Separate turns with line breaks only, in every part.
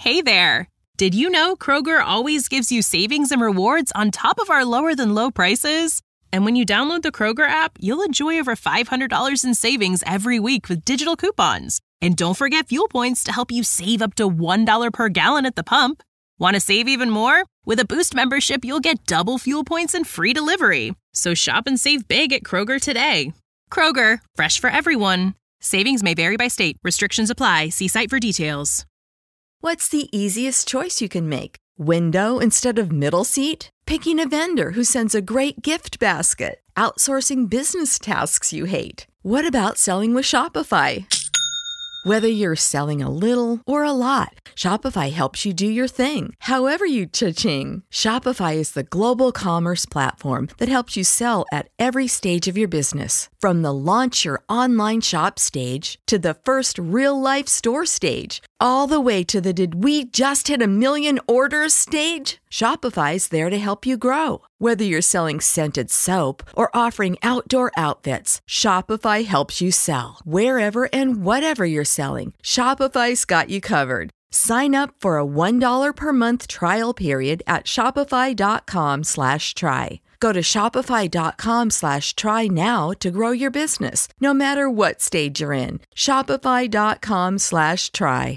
Hey there! Did you know Kroger always gives you savings and rewards on top of our lower-than-low prices? And when you download the Kroger app, you'll enjoy over $500 in savings every week with digital coupons. And don't forget fuel points to help you save up to $1 per gallon at the pump. Want to save even more? With a Boost membership, you'll get double fuel points and free delivery. So shop and save big at Kroger today. Kroger, fresh for everyone. Savings may vary by state. Restrictions apply. See site for details.
What's the easiest choice you can make? Window instead of middle seat? Picking a vendor who sends a great gift basket? Outsourcing business tasks you hate? What about selling with Shopify? Whether you're selling a little or a lot, Shopify helps you do your thing, however you cha-ching. Shopify is the global commerce platform that helps you sell at every stage of your business. From the launch your online shop stage to the first real-life store stage, all the way to the did we just hit 1 million orders stage. Shopify's there to help you grow. Whether you're selling scented soap or offering outdoor outfits, Shopify helps you sell. Wherever and whatever you're selling, Shopify's got you covered. Sign up for a $1 per month trial period at shopify.com/try. Go to shopify.com/try now to grow your business, no matter what stage you're in. Shopify.com/try.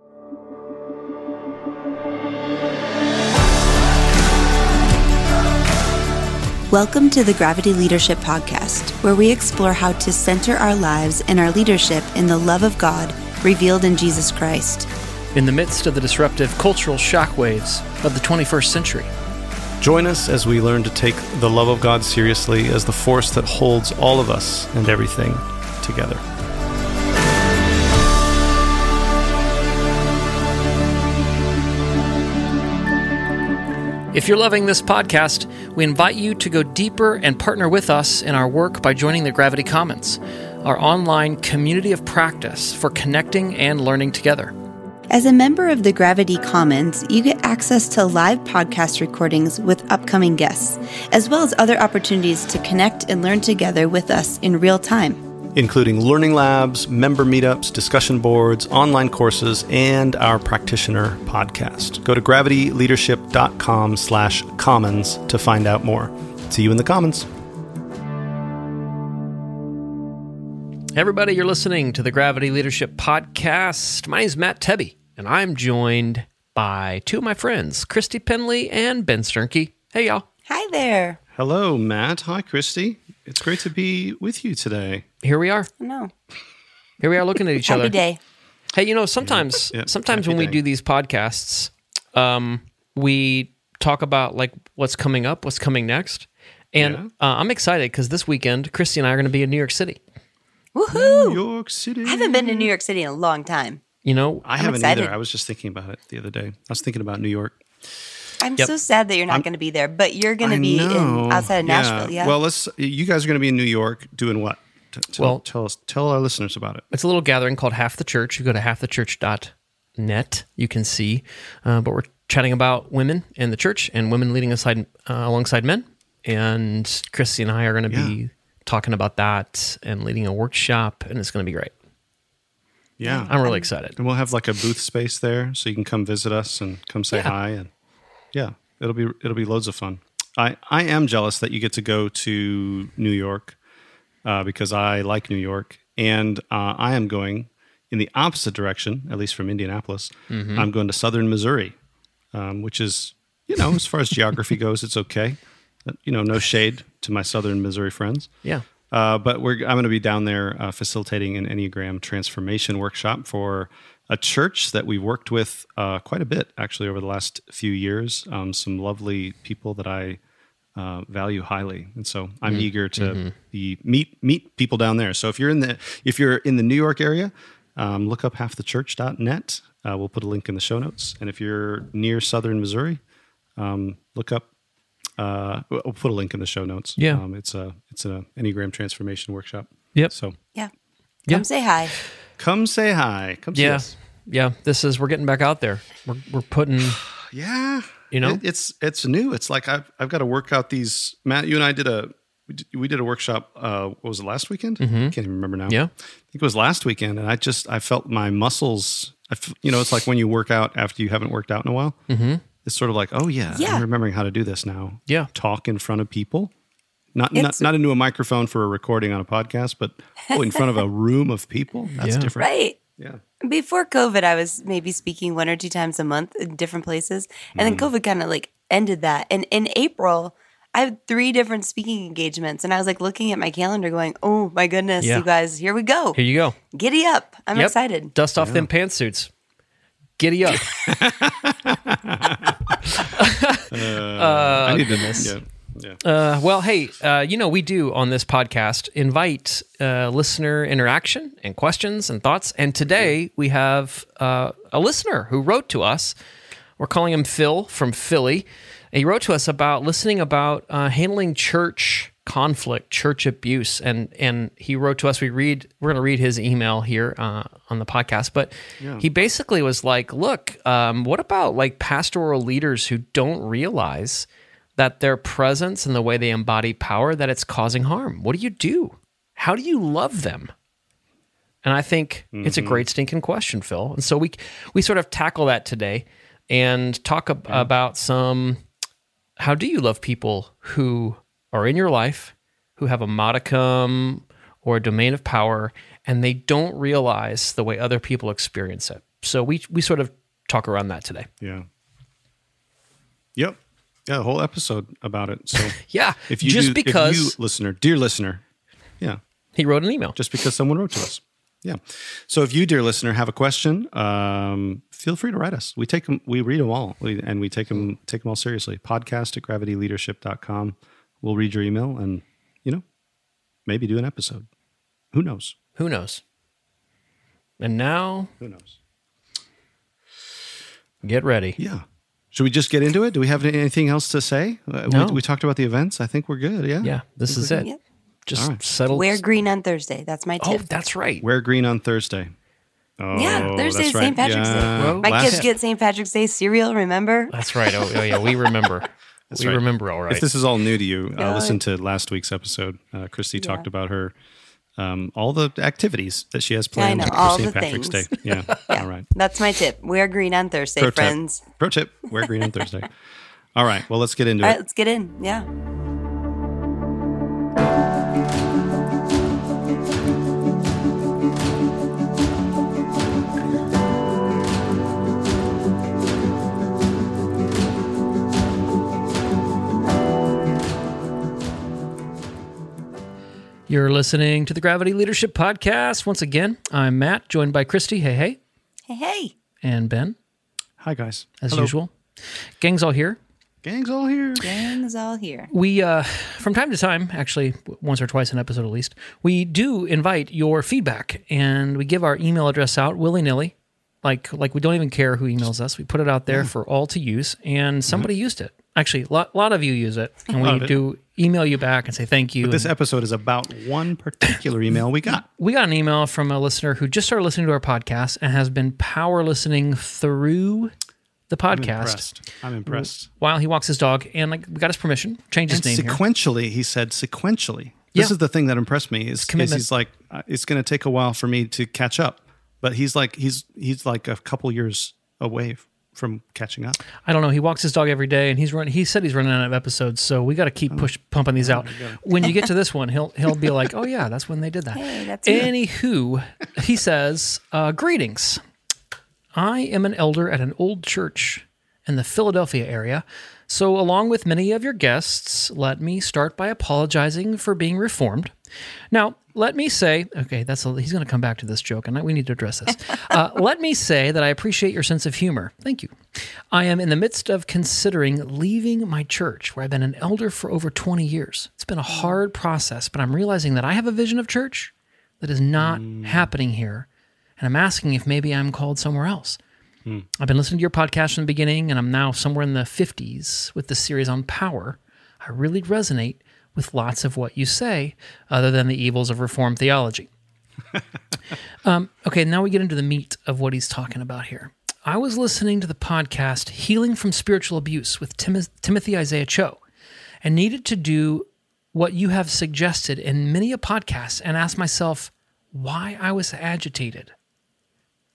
Welcome to the Gravity Leadership Podcast, where we explore how to center our lives and our leadership in the love of God revealed in Jesus Christ.
In the midst of the disruptive cultural shockwaves of the 21st century.
Join us as we learn to take the love of God seriously as the force that holds all of us and everything together.
If you're loving this podcast, we invite you to go deeper and partner with us in our work by joining the Gravity Commons, our online community of practice for connecting and learning together.
As a member of the Gravity Commons, you get access to live podcast recordings with upcoming guests, as well as other opportunities to connect and learn together with us in real time,
including learning labs, member meetups, discussion boards, online courses, and our practitioner podcast. Go to gravityleadership.com/commons to find out more. See you in the Commons.
Hey everybody, you're listening to the Gravity Leadership Podcast. My name is Matt Tebbe, and I'm joined by two of my friends, Christy Penley and Ben Sternke. Hey, y'all.
Hi there.
Hello, Matt. Hi, Christy. It's great to be with you today.
Here we are.
No.
Here we are looking at each other.
Happy day.
Hey, you know, sometimes when we do these podcasts, we talk about like what's coming up, what's coming next. And I'm excited because this weekend, Christy and I are going to be in New York City.
Woohoo!
New York City.
I haven't been to New York City in a long time.
You know,
I haven't
excited.
either. I was just thinking about it the other day. I was thinking about New York.
I'm so sad that you're not going to be there, but you're going to be outside of Nashville, yeah?
Well, you guys are going to be in New York doing what? Tell our listeners about it.
It's a little gathering called Half the Church. You go to halfthechurch.net. You can see, but we're chatting about women in the church and women leading alongside men. And Christy and I are going to be talking about that and leading a workshop, and it's going to be great.
Yeah.
I'm really excited.
And we'll have like a booth space there so you can come visit us and come say hi. And yeah, it'll be loads of fun. I am jealous that you get to go to New York because I like New York, and I am going in the opposite direction, at least from Indianapolis. Mm-hmm. I'm going to southern Missouri, which is, as far as geography goes, it's okay. No shade to my southern Missouri friends. Yeah. But I'm going to be down there facilitating an Enneagram transformation workshop for a church that we've worked with quite a bit, actually, over the last few years. Some lovely people that I value highly, and so I'm eager to meet people down there. So if you're in the New York area, look up halfthechurch.net. We'll put a link in the show notes. And if you're near southern Missouri, look up. We'll put a link in the show notes. Yeah, it's an Enneagram transformation workshop. Yep. So
come say hi.
Come say hi. Come see us.
Yeah. We're getting back out there. We're putting.
Yeah. It's new. It's like I've got to work out these. Matt, you and I did a workshop. What was it, last weekend? I can't even remember now. Yeah. I think it was last weekend, and I felt my muscles It's like when you work out after you haven't worked out in a while. Mm-hmm. It's sort of like, oh yeah, I'm remembering how to do this now.
Yeah.
Talk in front of people. Not into a microphone for a recording on a podcast, but in front of a room of people. That's different.
Right.
Yeah.
Before COVID, I was maybe speaking 1 or 2 times a month in different places. And then COVID kind of like ended that. And in April, I had 3 different speaking engagements. And I was like looking at my calendar going, oh my goodness, you guys, here we go.
Here you go.
Giddy up. I'm excited.
Dust off them pantsuits. Giddy up.
I need to. Yeah.
Well, hey, we do on this podcast invite listener interaction and questions and thoughts. And today we have a listener who wrote to us. We're calling him Phil from Philly. And he wrote to us about listening about handling church conflict, church abuse. And he wrote to us, we're going to read his email here on the podcast. But he basically was like, look, what about like pastoral leaders who don't realize that their presence and the way they embody power, that it's causing harm? What do you do? How do you love them? And I think it's a great stinking question, Phil. And so we sort of tackle that today and talk about how do you love people who are in your life, who have a modicum or a domain of power, and they don't realize the way other people experience it. So we sort of talk around that today.
Yeah. Yep. Yeah, a whole episode about it. So
yeah,
if you dear listener,
he wrote an email
just because someone wrote to us. Yeah. So if you, dear listener, have a question, feel free to write us. We read them all, and we take them all seriously. podcast@gravityleadership.com. We'll read your email and maybe do an episode. Who knows?
And now,
who knows?
Get ready.
Yeah. Should we just get into it? Do we have anything else to say?
No.
We talked about the events. I think we're good. Yeah.
Yeah. This is it.
Yep.
Just settle.
Wear green on Thursday. That's my tip.
Oh, that's right.
Wear green on Thursday. Oh,
yeah, Thursday's
that's right.
St. Patrick's Day.
Well,
My kids get St. Patrick's Day cereal, remember?
That's right. Oh yeah, we remember.
That's right.
Remember all right.
If this is all new to you, listen to last week's episode. Christy talked about her all the activities that she has planned for St. Patrick's Day. Yeah. All right.
That's my tip. Wear green on Thursday, friends.
Pro tip, wear green on Thursday. All right. Well, let's get into it.
All right, let's get in. Yeah.
You're listening to the Gravity Leadership Podcast. Once again, I'm Matt, joined by Christy. Hey, hey.
Hey, hey.
And Ben.
Hi, guys.
As
Hello.
usual. Gang's all here.
Gang's all here.
Gang's all here.
We, from time to time, actually once or twice an episode at least, we do invite your feedback, and we give our email address out willy-nilly. Like we don't even care who emails us. We put it out there for all to use, and somebody used it. Actually, a lot of you use it, and we do email you back and say thank you.
But this episode is about one particular email we got.
We got an email from a listener who just started listening to our podcast and has been power listening through the podcast.
I'm impressed.
While he walks his dog, and we got his permission, change his name
sequentially,
here.
He said sequentially. This is the thing that impressed me is he's like, it's going to take a while for me to catch up. But he's like a couple years away from catching up.
I don't know. He walks his dog every day, and he said he's running out of episodes, so we got to keep pumping these out. When you get to this one, he'll be like, "Oh yeah, that's when they did that."
Hey, that's
Anywho, he says, "Greetings. I am an elder at an old church in the Philadelphia area. So, along with many of your guests, let me start by apologizing for being reformed. Now, let me say, okay, he's going to come back to this joke, and we need to address this. Let me say that I appreciate your sense of humor. Thank you. I am in the midst of considering leaving my church, where I've been an elder for over 20 years. It's been a hard process, but I'm realizing that I have a vision of church that is not happening here, and I'm asking if maybe I'm called somewhere else. I've been listening to your podcast from the beginning, and I'm now somewhere in the 50s with the series on power. I really resonate with lots of what you say, other than the evils of Reformed theology." Okay, now we get into the meat of what he's talking about here. I was listening to the podcast Healing from Spiritual Abuse with Timothy Isaiah Cho, and needed to do what you have suggested in many a podcast and ask myself why I was agitated.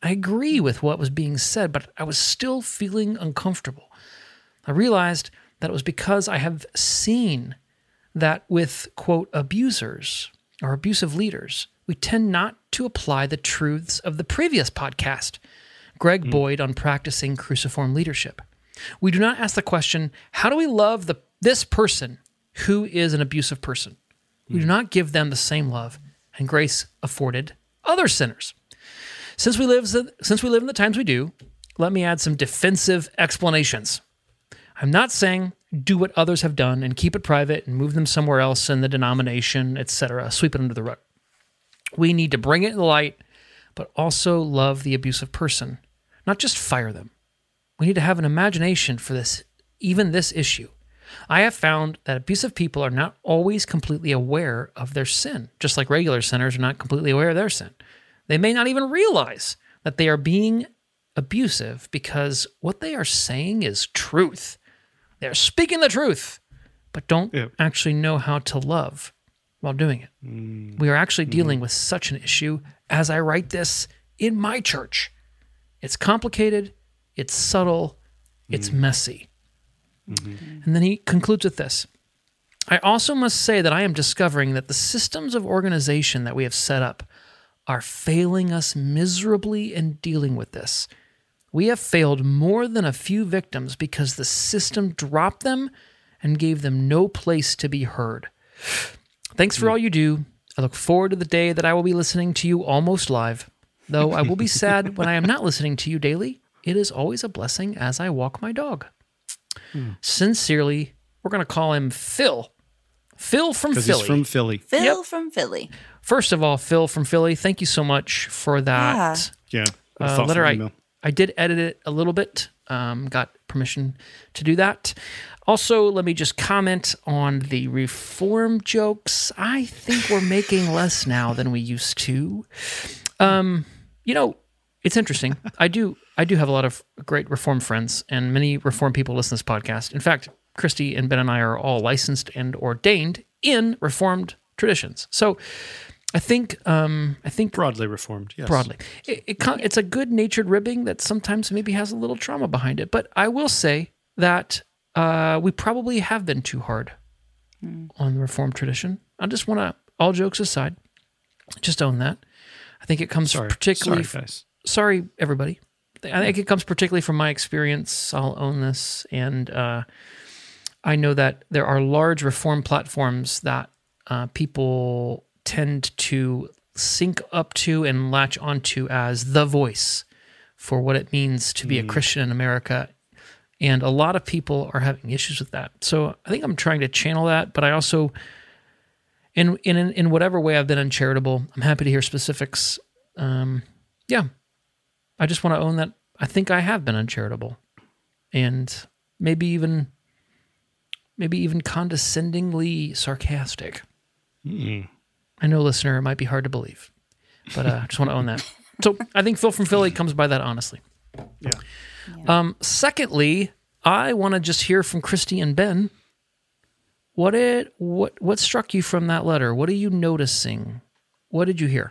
I agree with what was being said, but I was still feeling uncomfortable. I realized that it was because I have seen that with, quote, abusers or abusive leaders, we tend not to apply the truths of the previous podcast, Greg Boyd on practicing cruciform leadership. We do not ask the question, how do we love this person who is an abusive person? We do not give them the same love and grace afforded other sinners. Since we live in the times we do, let me add some defensive explanations. I'm not saying do what others have done and keep it private and move them somewhere else in the denomination, etc., sweep it under the rug. We need to bring it to the light, but also love the abusive person, not just fire them. We need to have an imagination for this, even this issue. I have found that abusive people are not always completely aware of their sin, just like regular sinners are not completely aware of their sin. They may not even realize that they are being abusive because what they are saying is truth. They're speaking the truth, but don't actually know how to love while doing it. We are actually dealing with such an issue as I write this in my church. It's complicated, it's subtle, it's messy. And then he concludes with this. I also must say that I am discovering that the systems of organization that we have set up are failing us miserably in dealing with this. We have failed more than a few victims because the system dropped them and gave them no place to be heard. Thanks for all you do. I look forward to the day that I will be listening to you almost live. Though I will be sad when I am not listening to you daily, it is always a blessing as I walk my dog. Sincerely, we're going to call him Phil. Phil from Philly.
Because he's from Philly.
Phil from Philly.
First of all, Phil from Philly, thank you so much for that letter. I did edit it a little bit, got permission to do that. Also, let me just comment on the reform jokes. I think we're making less now than we used to. It's interesting. I do have a lot of great reform friends, and many reform people listen to this podcast. In fact, Christy and Ben and I are all licensed and ordained in reformed traditions. So I think
broadly reformed. Yes,
broadly, it's a good-natured ribbing that sometimes maybe has a little trauma behind it. But I will say that we probably have been too hard on the reformed tradition. I just want to, all jokes aside, just own that. I think it comes particularly. Sorry, everybody. I think it comes particularly from my experience. I'll own this, and I know that there are large reform platforms that people tend to sync up to and latch onto as the voice for what it means to be a Christian in America. And a lot of people are having issues with that. So I think I'm trying to channel that, but I also, in whatever way I've been uncharitable, I'm happy to hear specifics. I just want to own that I think I have been uncharitable, and maybe even condescendingly sarcastic. I know, listener, it might be hard to believe, but I just want to own that. So I think Phil from Philly comes by that honestly.
Yeah.
Secondly, I want to just hear from Christy and Ben. What struck you from that letter? What are you noticing? What did you hear?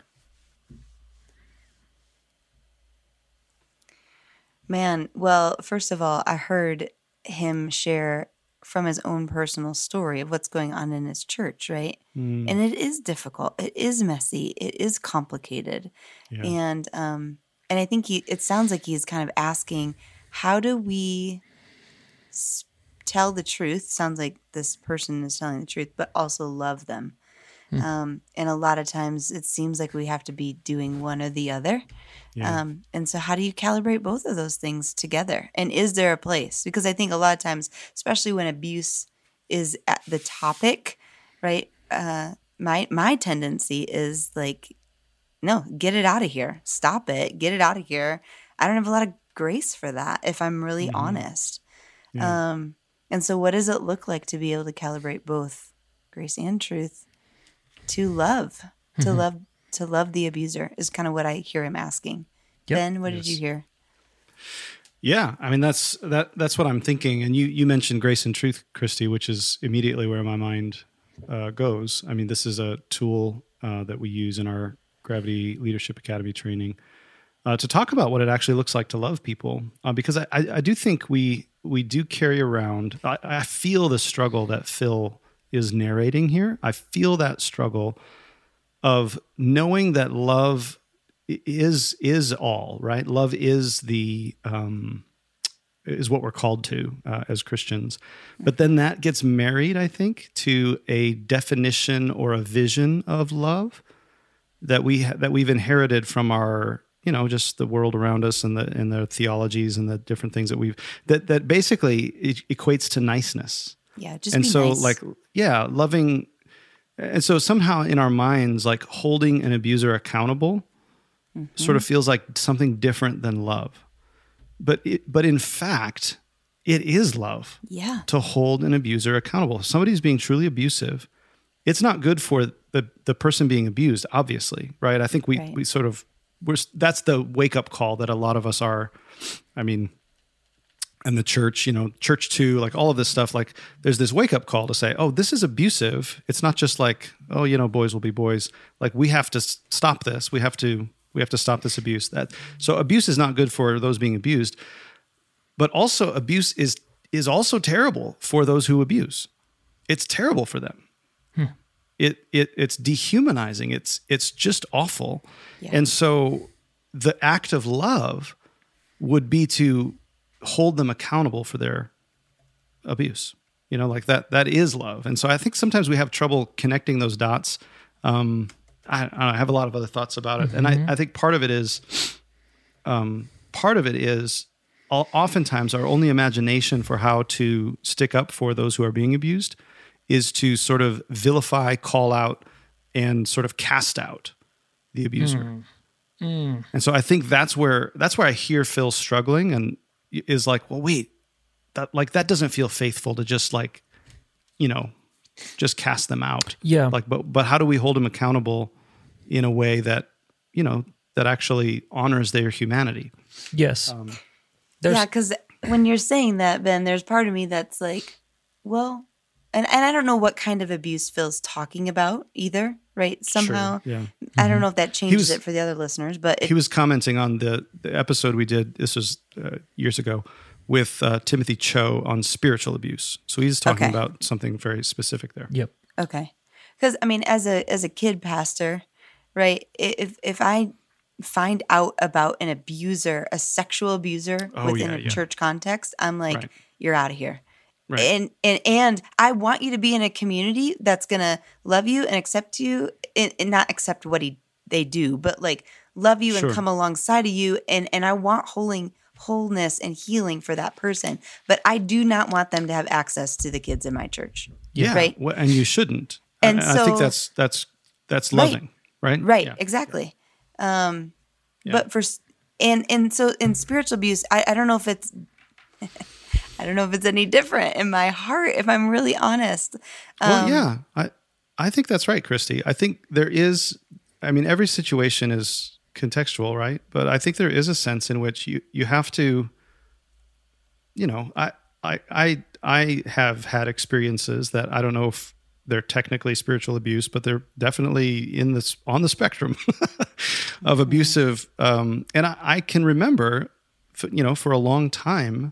Man, well, first of all, I heard him share from his own personal story of what's going on in his church, right? And it is difficult. It is messy. It is complicated. Yeah. And I think it sounds like he's kind of asking, how do we tell the truth? Sounds like this person is telling the truth, but also love them. And a lot of times it seems like we have to be doing one or the other. Yeah. And so how do you calibrate both of those things together? And is there a place? Because I think a lot of times, especially when abuse is at the topic, right? My tendency is like, no, get it out of here. Stop it. Get it out of here. I don't have a lot of grace for that, if I'm really honest. Yeah. And so what does it look like to be able to calibrate both grace and truth? To love the abuser is kind of what I hear him asking. Yep. Ben, what did you hear?
Yeah, I mean that's what I'm thinking. And you mentioned grace and truth, Christy, which is immediately where my mind goes. I mean, this is a tool that we use in our Gravity Leadership Academy training to talk about what it actually looks like to love people, because I do think we do carry around. I feel the struggle that Phil is narrating here. I feel that struggle of knowing that love is all, right? Love is is what we're called to as Christians. But then that gets married, I think, to a definition or a vision of love that we've inherited from our, just the world around us and the theologies and the different things that basically equates to niceness.
Yeah, just
and
be
so
nice.
Loving, and so somehow in our minds, like holding an abuser accountable sort of feels like something different than love. But in fact, it is love to hold an abuser accountable. If somebody's being truly abusive, it's not good for the person being abused, obviously, right? I think we sort of, that's the wake-up call that a lot of us are, and the church, church too, like all of this stuff, like there's this wake-up call to say, oh, this is abusive. It's not just like, oh, boys will be boys. Like we have to stop this. We have to stop this abuse. So abuse is not good for those being abused, but also abuse is also terrible for those who abuse. It's terrible for them. It's dehumanizing. It's just awful. Yeah. And so the act of love would be to hold them accountable for their abuse. Like that is love. And so I think sometimes we have trouble connecting those dots. I have a lot of other thoughts about it. And I think part of it is oftentimes our only imagination for how to stick up for those who are being abused is to sort of vilify, call out, and sort of cast out the abuser. And so I think that's where I hear Phil struggling and is like, well, wait, that doesn't feel faithful to just just cast them out.
Yeah.
But how do we hold them accountable in a way that, that actually honors their humanity?
Yes.
Because when you're saying that, Ben, there's part of me that's like, well, and I don't know what kind of abuse Phil's talking about either, right? Somehow,
sure, yeah.
I don't know if that changes it for the other listeners, but
he was commenting on the episode we did. This was years ago with Timothy Cho on spiritual abuse. So he's talking about something very specific there.
Yep.
Okay. Because as a kid pastor, right? If I find out about an abuser, a sexual abuser within a church context, I'm like, you're out of here. Right. And I want you to be in a community that's gonna love you and accept you, and not accept what they do, but like love you and come alongside of you. And I want wholeness and healing for that person, but I do not want them to have access to the kids in my church.
Yeah,
right.
And you shouldn't.
And so,
I think that's loving, right?
Right.
Yeah.
Exactly. But so in spiritual abuse, I don't know if it's. I don't know if it's any different in my heart, if I'm really honest.
I think that's right, Christy. I think there is, every situation is contextual, right? But I think there is a sense in which you have to, I have had experiences that I don't know if they're technically spiritual abuse, but they're definitely on the spectrum of abusive. And I can remember, for a long time,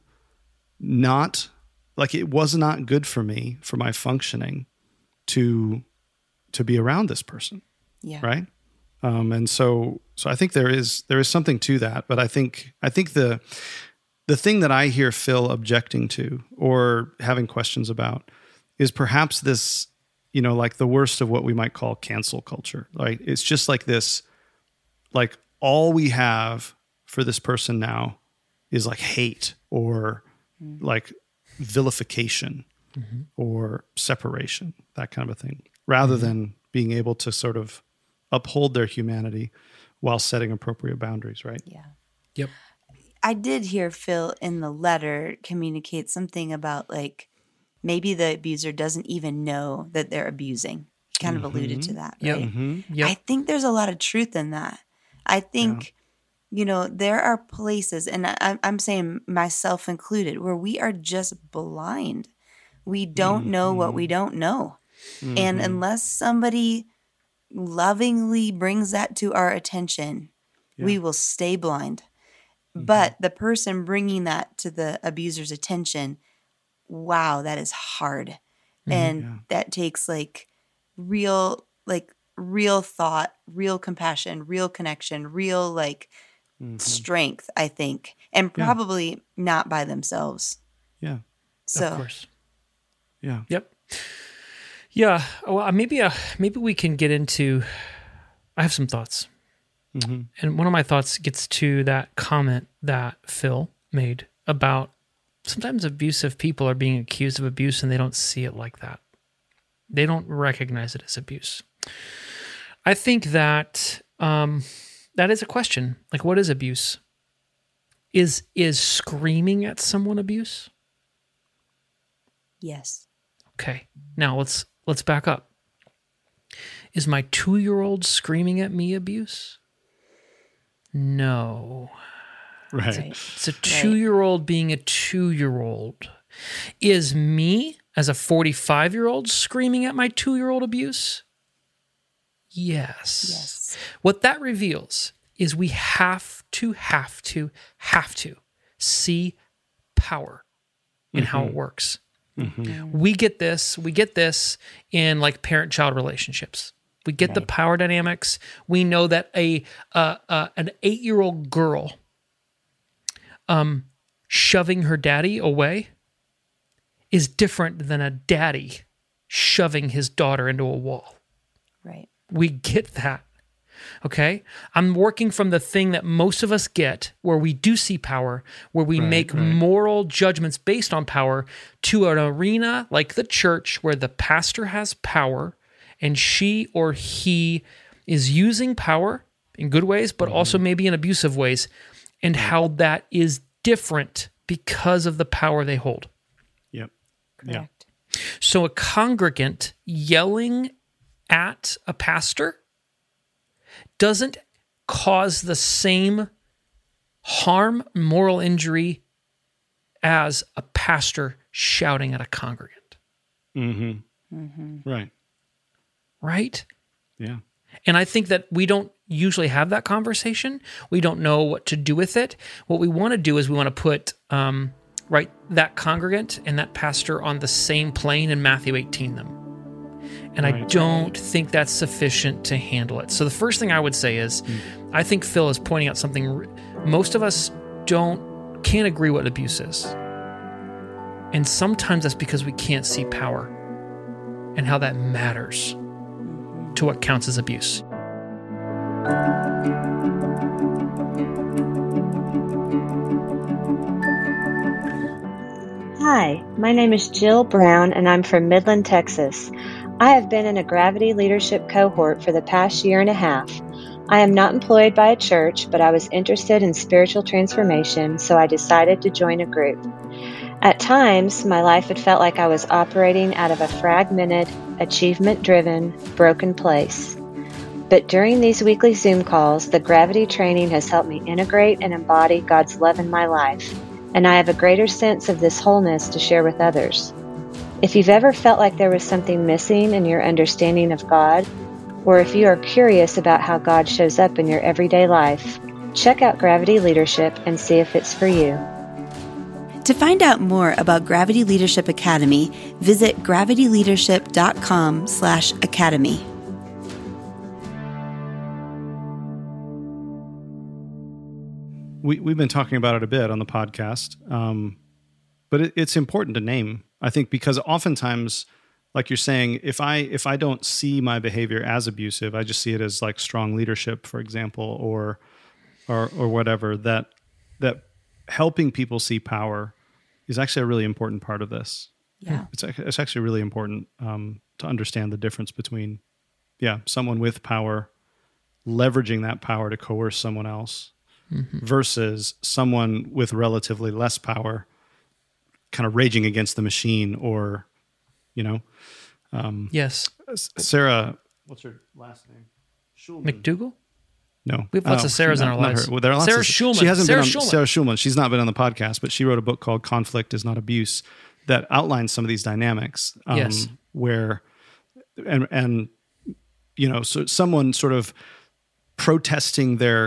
it was not good for me, for my functioning, to be around this person.
Yeah.
Right. And so I think there is something to that, but I think the thing that I hear Phil objecting to or having questions about is perhaps this, like the worst of what we might call cancel culture. Like it's just like this, like all we have for this person now is like hate or like vilification or separation, that kind of a thing, rather than being able to sort of uphold their humanity while setting appropriate boundaries, right?
Yeah.
Yep.
I did hear Phil in the letter communicate something about like maybe the abuser doesn't even know that they're abusing. He kind of alluded to that, right?
Yep.
I think there's a lot of truth in that. I think... there are places, and I'm saying myself included, where we are just blind. We don't know what we don't know. And unless somebody lovingly brings that to our attention, we will stay blind. But the person bringing that to the abuser's attention, wow, that is hard. And that takes like real thought, real compassion, real connection, real like strength, I think, and probably not by themselves.
Yeah.
So,
Of course.
Yeah.
Yep. Yeah. Well, maybe we can get into. I have some thoughts, and one of my thoughts gets to that comment that Phil made about sometimes abusive people are being accused of abuse, and they don't see it like that. They don't recognize it as abuse. I think that that is a question. Like, what is abuse? Is screaming at someone abuse?
yes.
Okay. Now let's back up. Is my 2-year-old screaming at me abuse? No.
Right.
It's a 2-year-old being a 2-year-old. Is me as a 45-year-old screaming at my 2-year-old abuse? Yes. What that reveals is we have to see power in how it works. We get this in like parent-child relationships. We get the power dynamics. We know that an 8-year-old girl shoving her daddy away is different than a daddy shoving his daughter into a wall.
Right.
We get that. Okay? I'm working from the thing that most of us get, where we do see power, where we make moral judgments based on power, to an arena like the church where the pastor has power and she or he is using power in good ways, but also maybe in abusive ways, and how that is different because of the power they hold.
Yep.
Correct.
So a congregant yelling at a pastor doesn't cause the same harm, moral injury, as a pastor shouting at a congregant.
Right.
Right?
Yeah.
And I think that we don't usually have that conversation. We don't know what to do with it. What we want to do is we want to put that congregant and that pastor on the same plane and Matthew 18 them. And I don't think that's sufficient to handle it. So the first thing I would say is, I think Phil is pointing out something most of us can't agree what abuse is. And sometimes that's because we can't see power and how that matters to what counts as abuse.
Hi, my name is Jill Brown, and I'm from Midland, Texas. I have been in a Gravity Leadership cohort for the past 1.5 years. I am not employed by a church, but I was interested in spiritual transformation, so I decided to join a group. At times, my life had felt like I was operating out of a fragmented, achievement-driven, broken place. But during these weekly Zoom calls, the Gravity training has helped me integrate and embody God's love in my life, and I have a greater sense of this wholeness to share with others. If you've ever felt like there was something missing in your understanding of God, or if you are curious about how God shows up in your everyday life, check out Gravity Leadership and see if it's for you.
To find out more about Gravity Leadership Academy, visit gravityleadership.com/academy.
We've been talking about it a bit on the podcast, but it's important to name, I think, because oftentimes, like you're saying, if I don't see my behavior as abusive, I just see it as like strong leadership, for example, or whatever, that helping people see power is actually a really important part of this.
Yeah.
It's actually really important to understand the difference between, someone with power leveraging that power to coerce someone else versus someone with relatively less power kind of raging against the machine, or,
Yes.
Sarah, what's her last name? Schulman.
McDougall?
No.
We have lots of Sarahs in our lives.
Well, there are lots
Sarah
of,
Schulman.
She hasn't
Sarah
been on,
Schulman.
Sarah Schulman. She's not been on the podcast, but she wrote a book called Conflict is Not Abuse that outlines some of these dynamics.
Yes.
Where, so someone sort of protesting their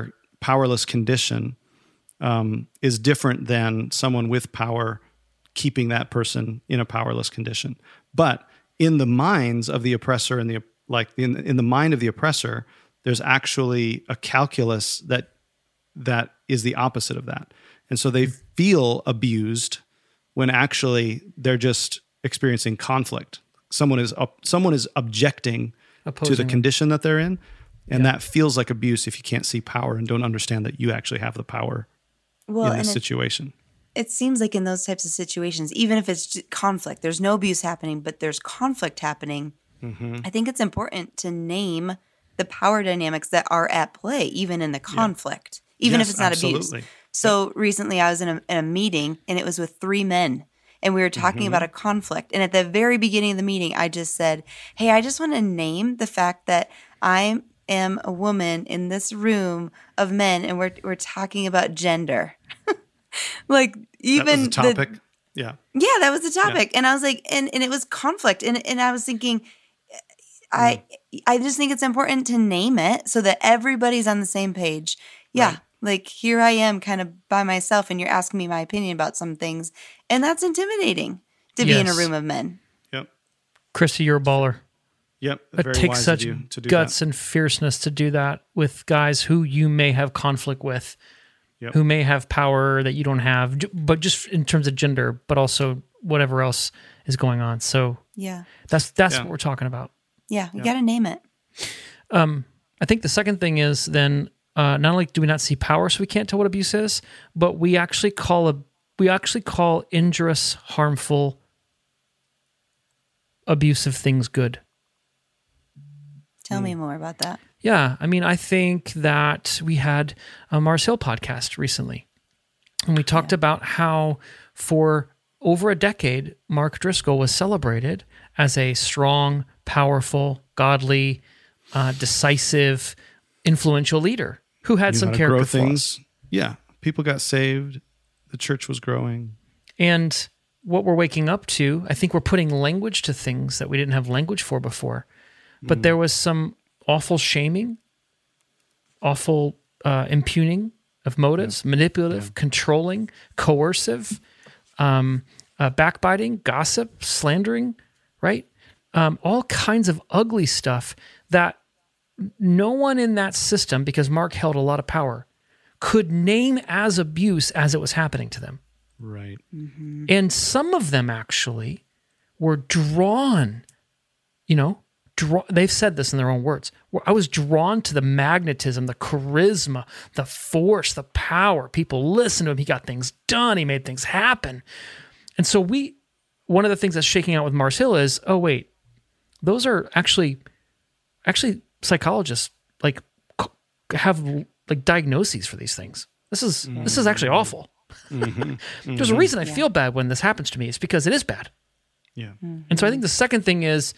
powerless condition is different than someone with power keeping that person in a powerless condition. But in the minds of the oppressor and in the mind of the oppressor, there's actually a calculus that is the opposite of that. And so they feel abused when actually they're just experiencing conflict. Someone is objecting to the condition that they're in, and that feels like abuse if you can't see power and don't understand that you actually have the power in this situation.
It seems like in those types of situations, even if it's conflict, there's no abuse happening, but there's conflict happening. Mm-hmm. I think it's important to name the power dynamics that are at play, even in the conflict, even if it's not abuse. So recently I was in a meeting, and it was with 3 men, and we were talking about a conflict. And at the very beginning of the meeting, I just said, hey, I just want to name the fact that I am a woman in this room of men, and we're talking about gender. Like, even
that was the topic. Yeah,
that was the topic. Yeah. And I was like, and it was conflict. And I was thinking, I just think it's important to name it so that everybody's on the same page. Yeah. Right. Like, here I am kind of by myself, and you're asking me my opinion about some things. And that's intimidating to be in a room of men.
Yep.
Christy, you're a baller.
Yep.
It takes such guts and fierceness to do that with guys who you may have conflict with, who may have power that you don't have, but just in terms of gender, but also whatever else is going on. So that's what we're talking about.
Yeah, we got to name it.
I think the second thing is then not only do we not see power, so we can't tell what abuse is, but we actually call injurious, harmful, abusive things good.
Tell me more about that.
Yeah, I mean, I think that we had a Mars Hill podcast recently, and we talked about how for over a decade, Mark Driscoll was celebrated as a strong, powerful, godly, decisive, influential leader who had some character flaws.
Yeah, people got saved. The church was growing.
And what we're waking up to, I think we're putting language to things that we didn't have language for before. But there was some awful shaming, awful impugning of motives, manipulative, controlling, coercive, backbiting, gossip, slandering, right? All kinds of ugly stuff that no one in that system, because Mark held a lot of power, could name as abuse as it was happening to them.
Right.
Mm-hmm.
And some of them actually were drawn, they've said this in their own words. I was drawn to the magnetism, the charisma, the force, the power. People listened to him. He got things done. He made things happen. And so one of the things that's shaking out with Mars Hill is, oh, wait, those are actually psychologists have diagnoses for these things. This is actually awful. Mm-hmm. There's a reason I feel bad when this happens to me. It's because it is bad.
Yeah.
Mm-hmm.
And so I think the second thing is,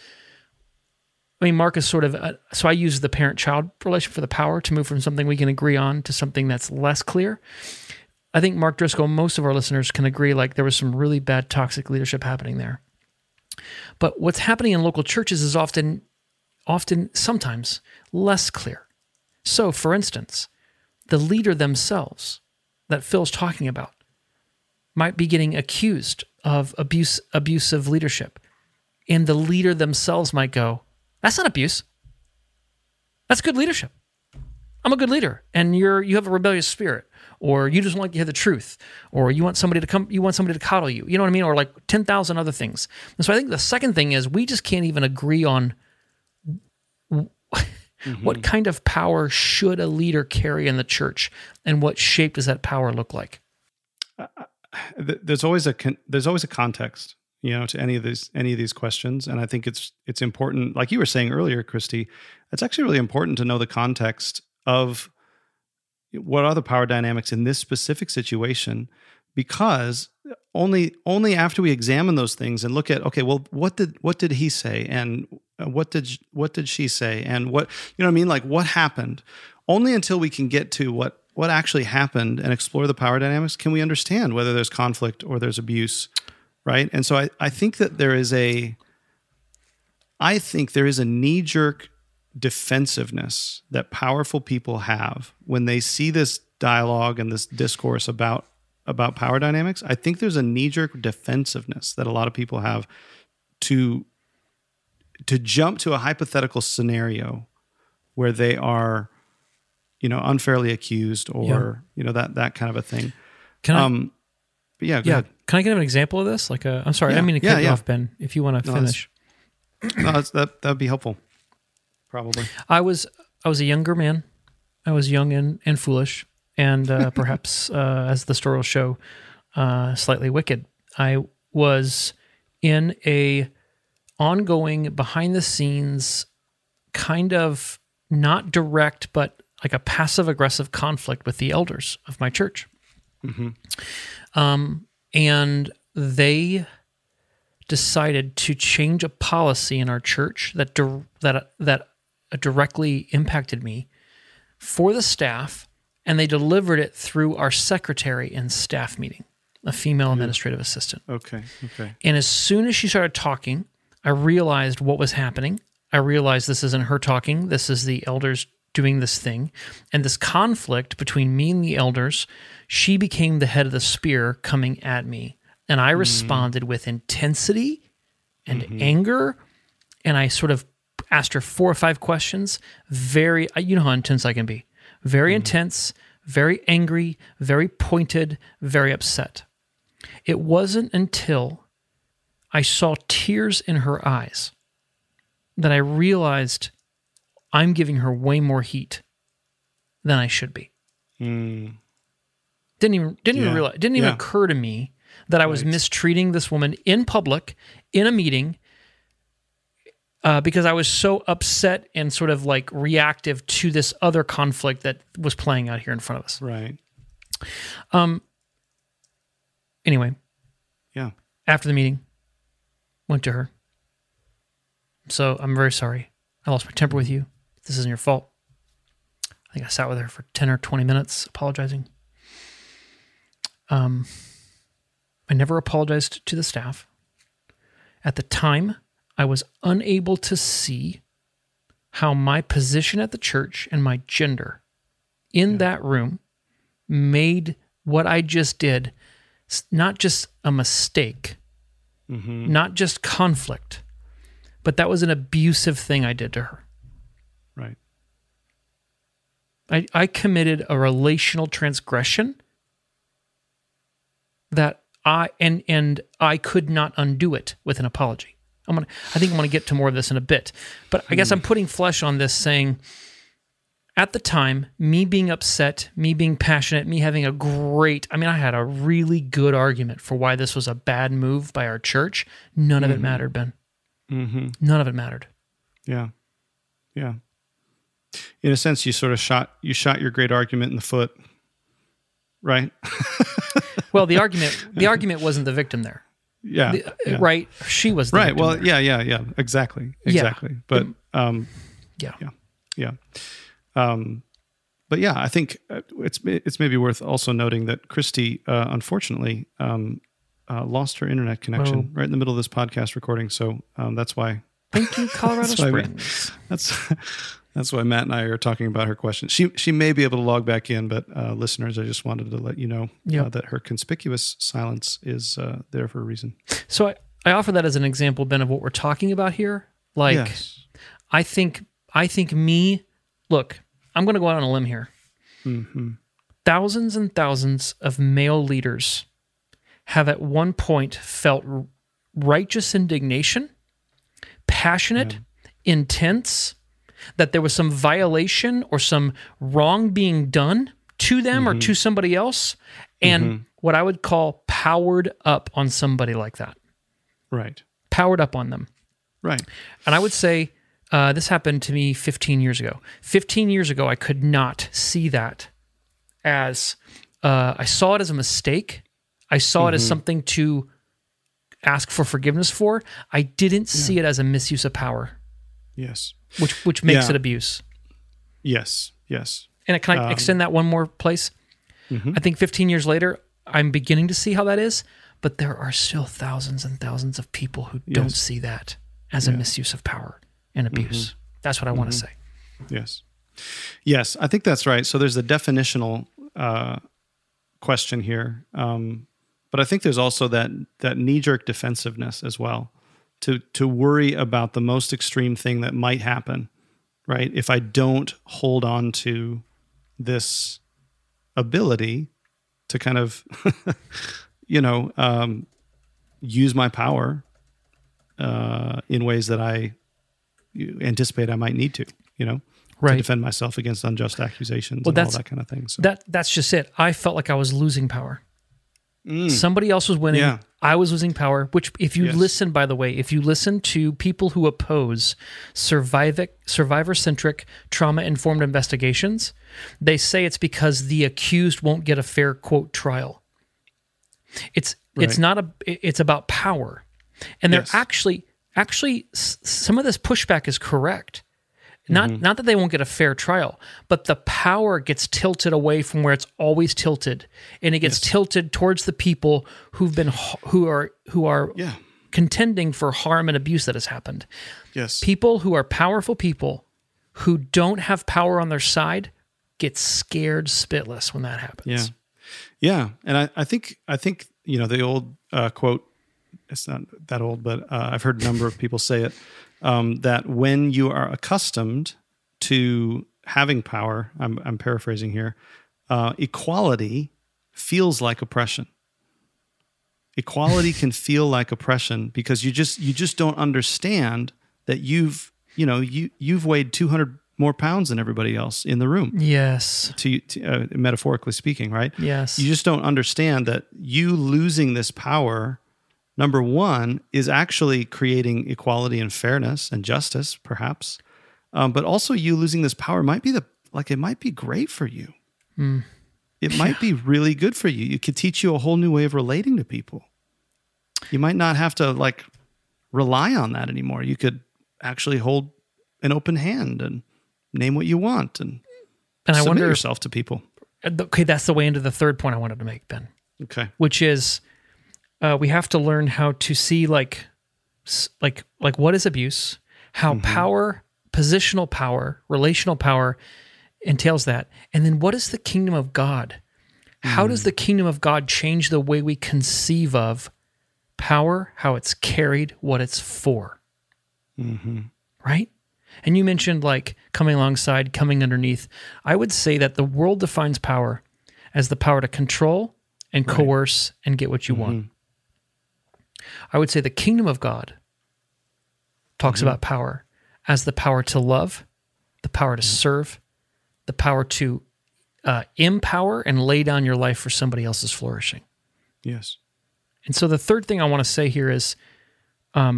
Mark is sort of, so I use the parent-child relation for the power to move from something we can agree on to something that's less clear. I think Mark Driscoll, most of our listeners can agree, there was some really bad toxic leadership happening there. But what's happening in local churches is often, sometimes, less clear. So, for instance, the leader themselves that Phil's talking about might be getting accused of abusive leadership. And the leader themselves might go, that's not abuse. That's good leadership. I'm a good leader, and you have a rebellious spirit, or you just want to hear the truth, or you want somebody to coddle you. You know what I mean? Or 10,000 other things. And so I think the second thing is we just can't even agree on what kind of power should a leader carry in the church, and what shape does that power look like?
There's always a context, to any of these questions, and I think it's important. Like you were saying earlier, Christy, it's actually really important to know the context of what are the power dynamics in this specific situation, because only after we examine those things and look at, okay, well, what did he say, and what did she say, and what what happened, only until we can get to what actually happened and explore the power dynamics can we understand whether there's conflict or there's abuse, right? And so I think that there is a knee-jerk defensiveness that powerful people have when they see this dialogue and this discourse about power dynamics. I think there's a knee-jerk defensiveness that a lot of people have to jump to a hypothetical scenario where they are, unfairly accused or, that kind of a thing.
Can
but yeah, go ahead.
Can I give an example of this? I'm sorry, I didn't mean to cut you off, Ben, if you want to finish.
That would be helpful. Probably.
I was a younger man. I was young and foolish, and perhaps, as the story will show, slightly wicked. I was in a ongoing, behind-the-scenes, kind of not direct, but like a passive-aggressive conflict with the elders of my church. Mm-hmm. And they decided to change a policy in our church that directly impacted me for the staff, and they delivered it through our secretary in staff meeting, a female administrative assistant.
Okay.
And as soon as she started talking, I realized what was happening. I realized this isn't her talking. This is the elders doing this thing. And this conflict between me and the elders, she became the head of the spear coming at me. And I responded with intensity and anger. And I sort of asked her 4 or 5 questions. Very, you know how intense I can be. Very intense, very angry, very pointed, very upset. It wasn't until I saw tears in her eyes that I realized I'm giving her way more heat than I should be. Didn't even realize. It didn't even occur to me that I was mistreating this woman in public, in a meeting, because I was so upset and sort of like reactive to this other conflict that was playing out here in front of us.
Right.
Anyway.
Yeah.
After the meeting, went to her. So I'm very sorry. I lost my temper with you. This isn't your fault. I think I sat with her for 10 or 20 minutes apologizing. I never apologized to the staff. At the time, I was unable to see how my position at the church and my gender in that room made what I just did not just a mistake, not just conflict, but that was an abusive thing I did to her.
Right.
I committed a relational transgression that I could not undo it with an apology. I think I'm going to get to more of this in a bit, but I guess I'm putting flesh on this, saying at the time, me being upset, me being passionate, me having I had a really good argument for why this was a bad move by our church. None of it mattered, Ben. None of it mattered.
Yeah. Yeah. In a sense, you sort of shot your great argument in the foot, right?
Well, the argument wasn't the victim there.
Yeah.
Right. She was the victim
Well,
there.
yeah. Exactly. But but yeah, I think it's maybe worth also noting that Christy, unfortunately, lost her internet connection right in the middle of this podcast recording. So that's why.
Thank you, Colorado Springs.
That's why Matt and I are talking about her question. She may be able to log back in, but listeners, I just wanted to let you know that her conspicuous silence is there for a reason.
So I offer that as an example, Ben, of what we're talking about here. Like,
yes.
I think look, I'm going to go out on a limb here. Thousands and thousands of male leaders have at one point felt righteous indignation, passionate, intense, that there was some violation or some wrong being done to them or to somebody else, and what I would call powered up on somebody like that.
Right.
Powered up on them.
Right.
And I would say this happened to me 15 years ago. 15 years ago, I could not see that as, I saw it as a mistake. I saw it as something to ask for forgiveness for. I didn't see it as a misuse of power.
Yes.
Which makes it abuse.
Yes.
And can I extend that one more place? I think 15 years later, I'm beginning to see how that is, but there are still thousands and thousands of people who don't see that as a misuse of power and abuse. That's what I want to say.
Yes, I think that's right. So there's a definitional question here, but I think there's also that knee-jerk defensiveness as well, to worry about the most extreme thing that might happen, right? If I don't hold on to this ability to kind of, use my power in ways that I anticipate I might need to,
Right.
to defend myself against unjust accusations and all that kind of thing. So.
That's just it. I felt like I was losing power. Somebody else was winning.
Yeah.
I was losing power, which if you listen, by the way, if you listen to people who oppose survivor-centric, trauma-informed investigations, they say it's because the accused won't get a fair, quote, trial. It's about power. And they're actually some of this pushback is correct. Not that they won't get a fair trial, but the power gets tilted away from where it's always tilted, and it gets tilted towards the people who are contending for harm and abuse that has happened.
Yes,
people who are powerful people who don't have power on their side get scared spitless when that happens.
Yeah, and I think the old quote. It's not that old, but I've heard a number of people say it. That when you are accustomed to having power, I'm paraphrasing here, equality feels like oppression. Equality can feel like oppression because you just don't understand that you've weighed 200 more pounds than everybody else in the room.
Yes.
To metaphorically speaking, right?
Yes.
You just don't understand that you losing this power, number one, is actually creating equality and fairness and justice, perhaps. But also, you losing this power might be it might be great for you. It might be really good for you. It could teach you a whole new way of relating to people. You might not have to rely on that anymore. You could actually hold an open hand and name what you want and
I wonder
yourself to people.
Okay, that's the way into the third point I wanted to make, Ben.
Okay,
which is. We have to learn how to see like what is abuse, how power, positional power, relational power entails that, and then what is the kingdom of God? How does the kingdom of God change the way we conceive of power, how it's carried, what it's for? Right? And you mentioned coming alongside, coming underneath. I would say that the world defines power as the power to control and coerce and get what you want. I would say the kingdom of God talks about power as the power to love, the power to serve, the power to empower and lay down your life for somebody else's flourishing.
Yes.
And so the third thing I want to say here is a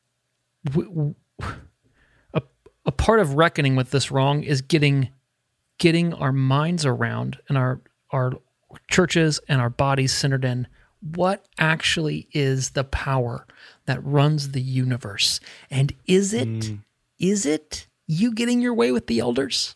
part of reckoning with this wrong is getting our minds around and our churches and our bodies centered in what actually is the power that runs the universe? And is it you getting your way with the elders?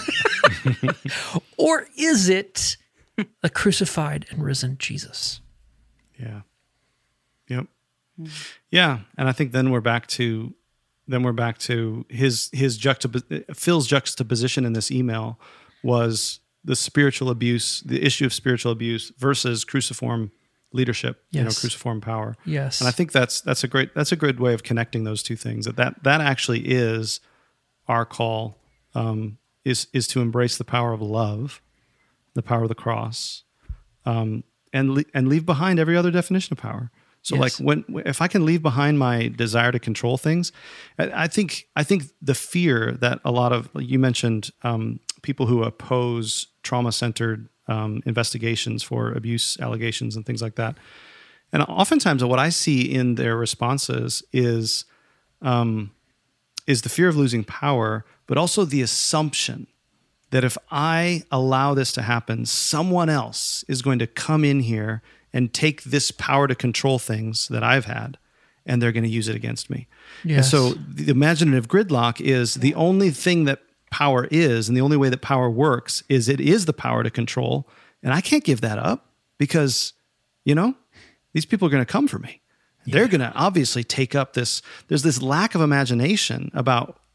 Or is it a crucified and risen Jesus?
Yeah. Yep. Yeah. And I think then we're back to his Phil's juxtaposition in this email was the spiritual abuse, the issue of spiritual abuse versus cruciform leadership, cruciform power.
Yes.
And I think that's a good way of connecting those two things. That actually is our call, is to embrace the power of love, the power of the cross, and leave behind every other definition of power. So if I can leave behind my desire to control things, I think the fear that a lot of, you mentioned people who oppose trauma-centered investigations for abuse allegations and things like that. And oftentimes what I see in their responses is the fear of losing power, but also the assumption that if I allow this to happen, someone else is going to come in here and take this power to control things that I've had, and they're going to use it against me. Yes. And so the imaginative gridlock is the only thing that power is, and the only way that power works is it is the power to control, and I can't give that up because, these people are going to come for me. Yeah. They're going to obviously take up this. There's this lack of imagination about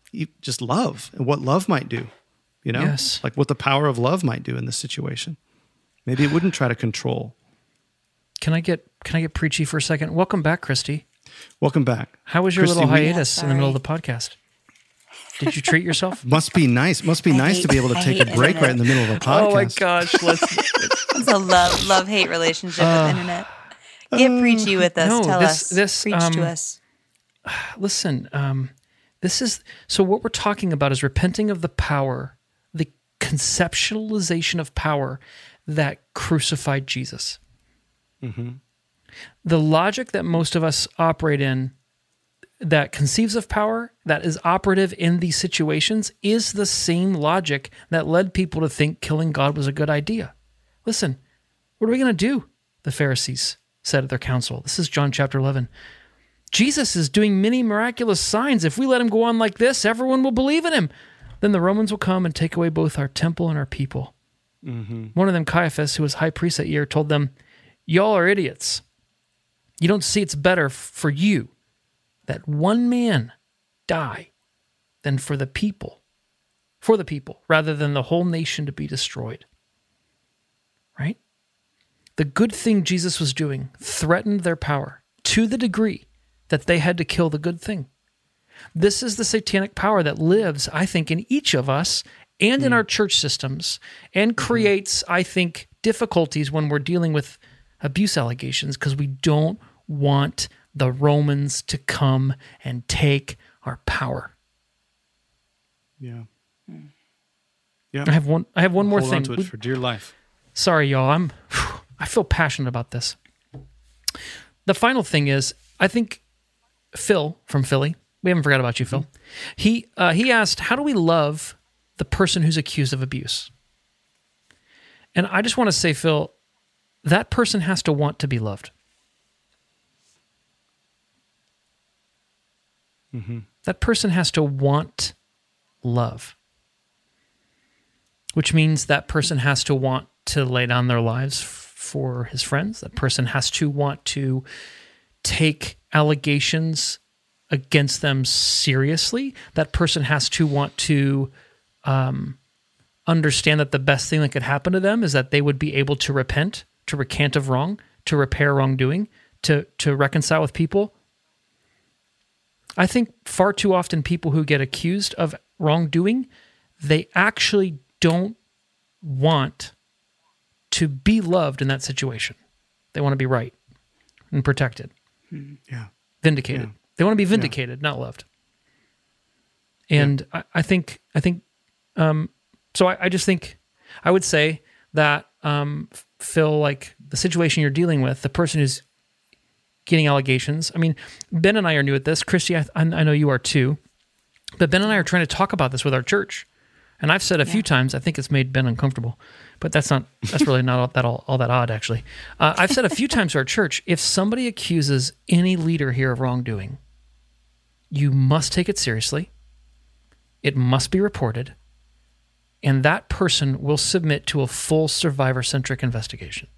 just love and what love might do,
Yes.
like what the power of love might do in this situation. Maybe it wouldn't try to control.
Can I get preachy for a second? Welcome back, Christy.
Welcome back.
How was your
Christy,
little
we-
hiatus in the middle of the podcast? Did you treat yourself?
Must be nice. Must be nice to be able to
I
take a
hate
break right in the middle of a podcast.
Oh my gosh,
It's a love-hate relationship with the internet. Get preachy with us.
no,
Tell
this-
us. Preach to us.
Listen, this is so what we're talking about is repenting of the power, the conceptualization of power that crucified Jesus. The logic that most of us operate in that conceives of power, that is operative in these situations, is the same logic that led people to think killing God was a good idea. Listen, what are we going to do? The Pharisees said at their council. This is John chapter 11. Jesus is doing many miraculous signs. If we let him go on like this, everyone will believe in him. Then the Romans will come and take away both our temple and our people. One of them, Caiaphas, who was high priest that year, told them, y'all are idiots. You don't see it's better for you that one man die than for the people, rather than the whole nation to be destroyed. Right? The good thing Jesus was doing threatened their power to the degree that they had to kill the good thing. This is the satanic power that lives, I think, in each of us and in our church systems, and creates, I think, difficulties when we're dealing with abuse allegations because we don't want the Romans to come and take our power.
Yeah.
I have one more
Hold
thing.
on to it for dear life.
Sorry, y'all. I feel passionate about this. The final thing is, I think Phil from Philly, we haven't forgot about you, Phil. He asked, how do we love the person who's accused of abuse? And I just want to say, Phil, that person has to want to be loved. That person has to want love, which means that person has to want to lay down their lives for his friends. That person has to want to take allegations against them seriously. That person has to want to understand that the best thing that could happen to them is that they would be able to repent, to recant of wrong, to repair wrongdoing, to reconcile with people. I think far too often people who get accused of wrongdoing, they actually don't want to be loved in that situation. They want to be right and protected.
Yeah.
Vindicated.
Yeah.
They want to be vindicated, not loved. And I think, so I just think, I would say that, Phil, like the situation you're dealing with, the person who's getting allegations. I mean, Ben and I are new at this. Christy, I know you are too. But Ben and I are trying to talk about this with our church. And I've said a few times, I think it's made Ben uncomfortable. But that's really not all that odd, actually. I've said a few times to our church, if somebody accuses any leader here of wrongdoing, you must take it seriously. It must be reported. And that person will submit to a full survivor-centric investigation.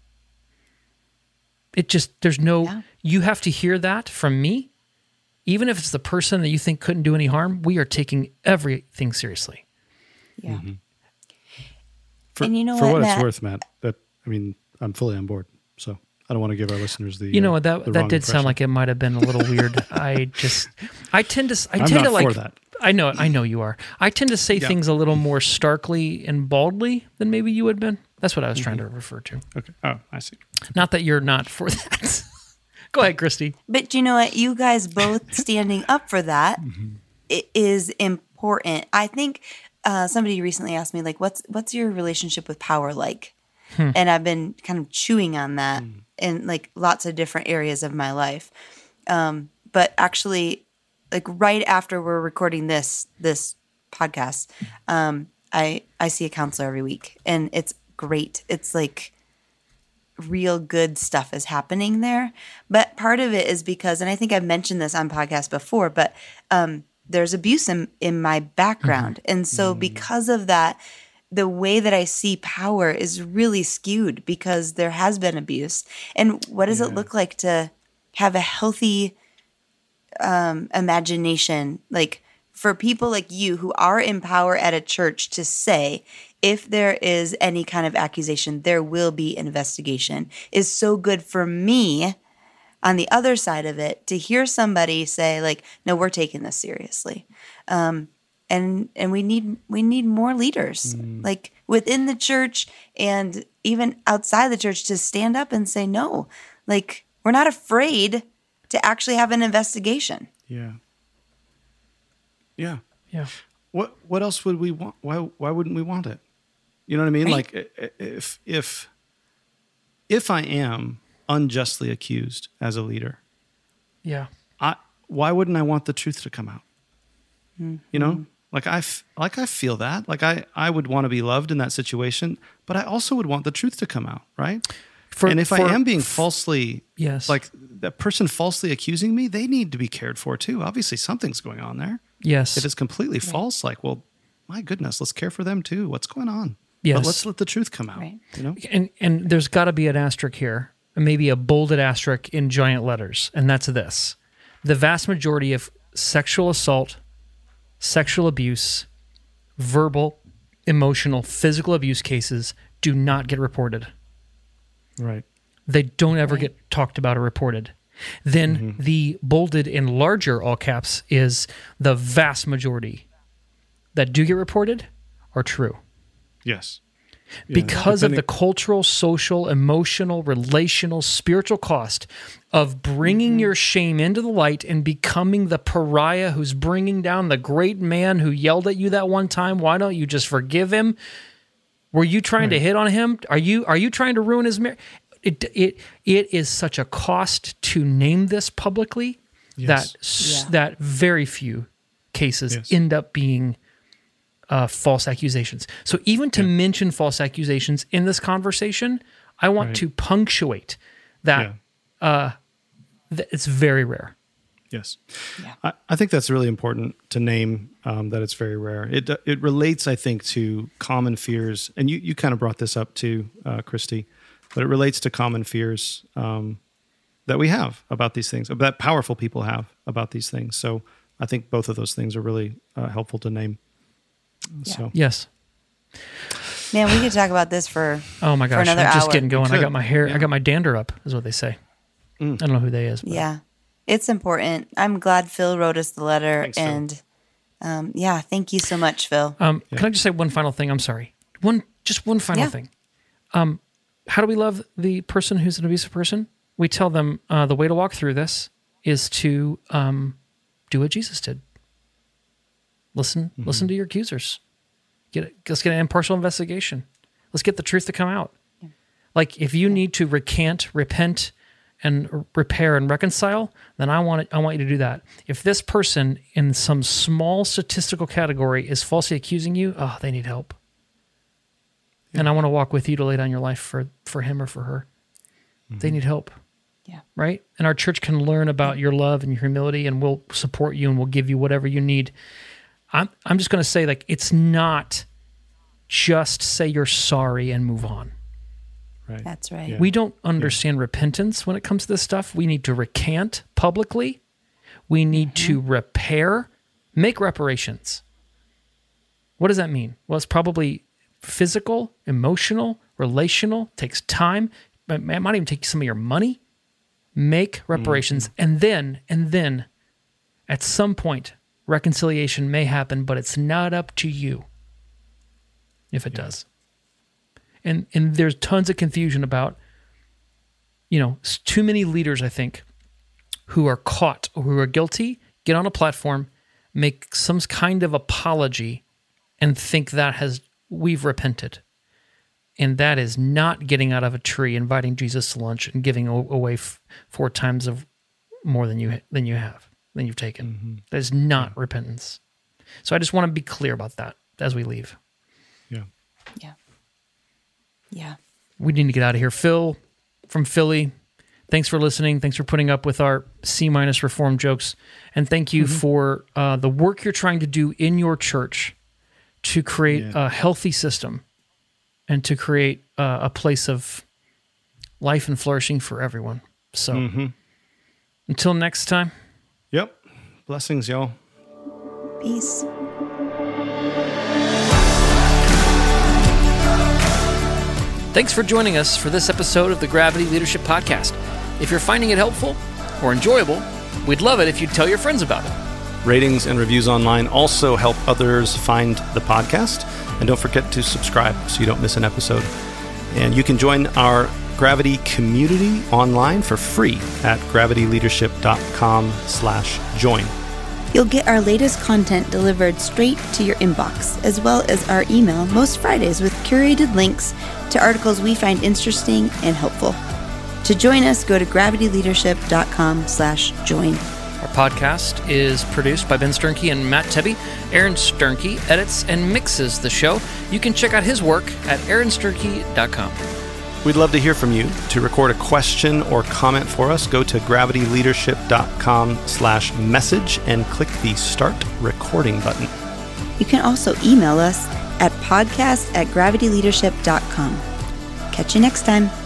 You have to hear that from me. Even if it's the person that you think couldn't do any harm, we are taking everything seriously.
Yeah.
For,
and you know
for what
Matt?
it's worth, Matt, I'm fully on board. So I don't want to give our listeners the
that did sound like it might have been a little weird. I tend to like
for that.
I know you are. I tend to say things a little more starkly and baldly than maybe you had been. That's what I was trying to refer to.
Okay. Oh, I see.
Not that you're not for that. Go ahead, Christy.
But you know what? You guys both standing up for that is important. I think somebody recently asked me, like, what's your relationship with power like? And I've been kind of chewing on that in like lots of different areas of my life. But actually, like right after we're recording this podcast, I see a counselor every week, and it's great. It's like real good stuff is happening there. But part of it is because, and I think I've mentioned this on podcasts before, but there's abuse in my background. And so because of that, the way that I see power is really skewed because there has been abuse. And what does it look like to have a healthy imagination, like for people like you who are in power at a church to say, if there is any kind of accusation, there will be investigation, is so good for me on the other side of it to hear somebody say, like, no, we're taking this seriously. And we need more leaders, like within the church and even outside the church, to stand up and say, no, like, we're not afraid to actually have an investigation.
Yeah. Yeah.
Yeah.
What else would we want? Why wouldn't we want it? You know what I mean?
Right.
Like if I am unjustly accused as a leader,
Yeah.
why wouldn't I want the truth to come out?
Mm-hmm.
You know, like I feel that, like I would want to be loved in that situation, but I also would want the truth to come out, right? And if I am being falsely,
yes,
like that person falsely accusing me, they need to be cared for too. Obviously something's going on there.
yes,
If it's completely false, like, well, my goodness, let's care for them too. What's going on?
Yes.
But let's let the truth come out.
Right.
You know?
and there's got to be an asterisk here, maybe a bolded asterisk in giant letters, and that's this: the vast majority of sexual assault, sexual abuse, verbal, emotional, physical abuse cases do not get reported.
Right.
They don't ever get talked about or reported. Then the bolded in larger all caps is the vast majority that do get reported are true.
Yes. Yeah,
Because of the
depending-
cultural, social, emotional, relational, spiritual cost of bringing your shame into the light and becoming the pariah who's bringing down the great man who yelled at you that one time. Why don't you just forgive him? Were you trying to hit on him? Are you trying to ruin his marriage? It is such a cost to name this publicly
Yes.
that very few cases
Yes.
end up being false accusations. So even to mention false accusations in this conversation, I want to punctuate that it's very rare.
Yes. I think that's really important to name that it's very rare. It relates, I think, to common fears. And you kind of brought this up too, Christy, but it relates to common fears that we have about these things, that powerful people have about these things. So I think both of those things are really helpful to name. So
Yes.
Man, we could talk about this for
Oh my gosh,
another
I'm just
hour.
getting going. I
could.
got my hair,
Yeah.
I got my dander up, is what they say. I don't know who they is. But.
Yeah, it's important. I'm glad Phil wrote us the letter,
Thanks, Phil.
and thank you so much, Phil.
Can I just say one final thing? I'm sorry. One final thing. How do we love the person who's an abusive person? We tell them the way to walk through this is to do what Jesus did. Listen to your accusers. Let's get an impartial investigation. Let's get the truth to come out. Like if you need to recant, repent, and repair and reconcile, then I want you to do that. If this person in some small statistical category is falsely accusing you, they need help. And I want to walk with you to lay down your life for him or for her. They need help.
Yeah.
Right? And our church can learn about your love and your humility, and we'll support you and we'll give you whatever you need. I'm just going to say, like, it's not just say you're sorry and move on.
right.
That's right.
Yeah.
We don't understand repentance when it comes to this stuff. We need to recant publicly. We need to repair, make reparations. What does that mean? Well, it's probably physical, emotional, relational, takes time. It might even take some of your money. Make reparations. And then at some point, reconciliation may happen, but it's not up to you if it does. And there's tons of confusion about, too many leaders, I think, who are caught or who are guilty, get on a platform, make some kind of apology, and think that we've repented. And that is not getting out of a tree, inviting Jesus to lunch, and giving away 4 times of more than you've taken. That is not repentance. So I just want to be clear about that as we leave.
Yeah.
Yeah.
We need to get out of here. Phil from Philly, thanks for listening. Thanks for putting up with our C- reform jokes. And thank you for the work you're trying to do in your church to create a healthy system and to create a place of life and flourishing for everyone. So until next time.
Yep. Blessings, y'all.
Peace.
Thanks for joining us for this episode of the Gravity Leadership Podcast. If you're finding it helpful or enjoyable, we'd love it if you'd tell your friends about it.
Ratings and reviews online also help others find the podcast. And don't forget to subscribe so you don't miss an episode. And you can join our Gravity community online for free at gravityleadership.com/join.
You'll get our latest content delivered straight to your inbox, as well as our email most Fridays with curated links to articles we find interesting and helpful. To join us, go to gravityleadership.com/join.
Our podcast is produced by Ben Sternke and Matt Tebbe. Aaron Sternke edits and mixes the show. You can check out his work at aaronsternke.com.
We'd love to hear from you. To record a question or comment for us, go to gravityleadership.com/message and click the Start Recording button.
You can also email us at podcast@gravityleadership.com. Catch you next time.